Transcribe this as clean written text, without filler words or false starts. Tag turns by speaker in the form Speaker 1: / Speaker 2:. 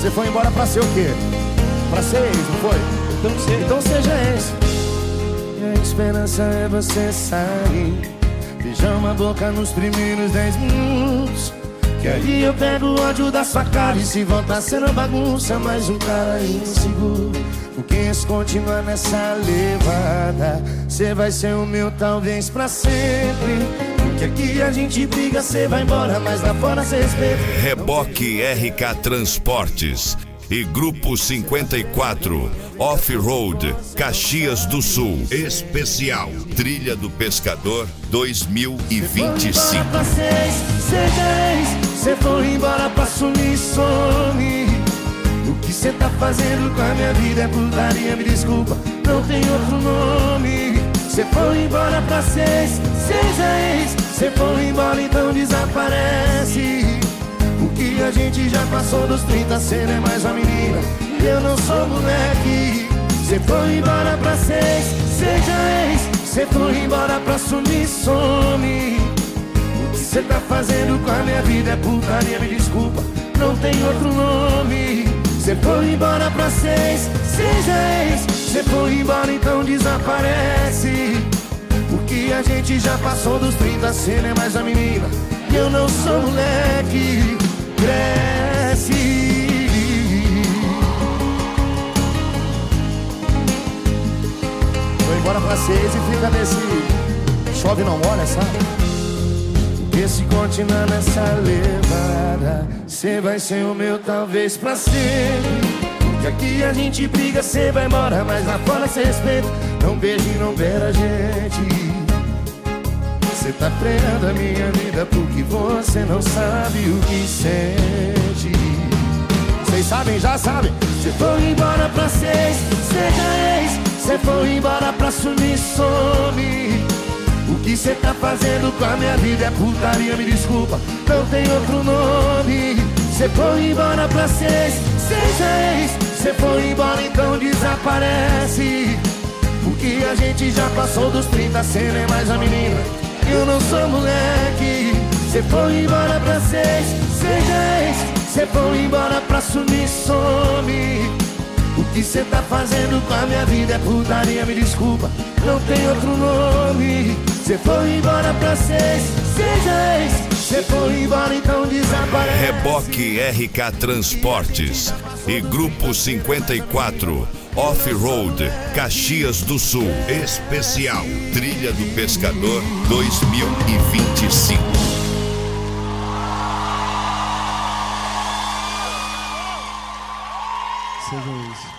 Speaker 1: Você foi embora pra ser o quê? Pra ser ex, não foi? Então seja ex. E a esperança é você sair, beijar uma boca nos primeiros 10 minutos, que aí eu pego o ódio da sua cara. E se voltar sendo bagunça, mais um cara inseguro. Porque se continuar nessa levada, cê vai ser o meu talvez pra sempre. Porque aqui a gente briga, cê vai embora, mas lá fora cê respeita.
Speaker 2: Reboque RK Transportes e Grupo 54 Off-Road Caxias do Sul. Especial Trilha do Pescador 2025.
Speaker 1: Cê foi embora pra sumir, some. O que cê tá fazendo com a minha vida é putaria, me desculpa, não tem outro nome. Cê foi embora pra seja ex. Cê foi embora, então desaparece. O que a gente já passou dos 30, cê não é mais uma menina e eu não sou moleque. Cê foi embora pra seja ex. Cê foi embora pra sumir, some. O que cê tá fazendo com a minha vida é putaria, me desculpa, não tem outro nome. Cê foi embora pra seja ex. Cê foi embora, então desaparece. O que a gente já passou dos 30, cê não é mais a menina e eu não sou moleque. Cresce. Foi embora pra seis e fica nesse chove não molha, sabe? Porque se continuar nessa levada, cê vai ser o meu talvez pra sempre. Porque aqui a gente briga, cê vai embora, mas lá fora cê respeita. Não beija e não beira a gente. Cê tá freando a minha vida porque você não sabe o que sente. Vocês sabem, já sabem. Cê foi embora pra seja ex. Cê foi embora pra sumir, some. O que cê tá fazendo com a minha vida é putaria, me desculpa, não tem outro nome. Cê foi embora pra seja ex. Cê foi embora, então desaparece. Porque a gente já passou dos 30, cê não é mais a menina, eu não sou moleque. Cê foi embora pra seja ex. Cê foi embora pra sumir, some. O que cê tá fazendo com a minha vida é putaria, me desculpa, não tem outro nome. Cê foi embora pra seja ex. Cê foi embora, então desaparece.
Speaker 2: Reboque RK Transportes e Grupo 54 Off-Road Caxias do Sul. Especial Trilha do Pescador 2025.
Speaker 3: Seja isso.